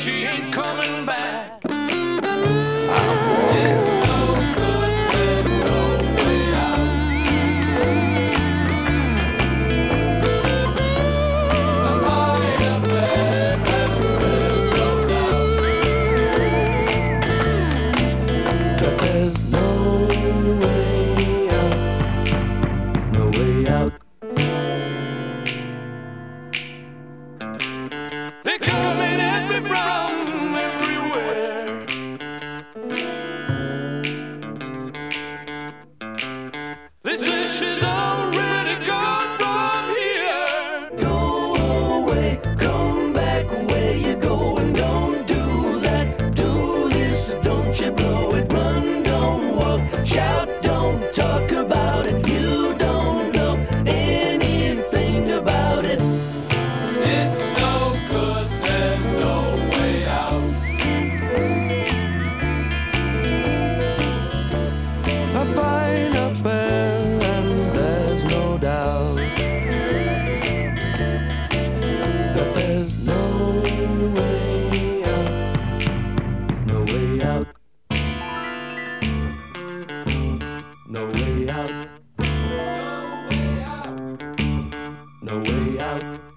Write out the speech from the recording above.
she ain't coming back. I'm walking. It's no good, there's no way out. A fine affair, and there's no doubt that there's no way out, no way out. They're coming at me from everywhere. They say she's already gone from here. Go away, come back where you're going. Don't do that, do this, don't you blow it. Run, don't walk, shout, don't talk about it. You don't know anything about it. It's no good, there's no way out. A fine affair, and there's no doubt that there's no way out, no way out, no way out, no way out, no way out.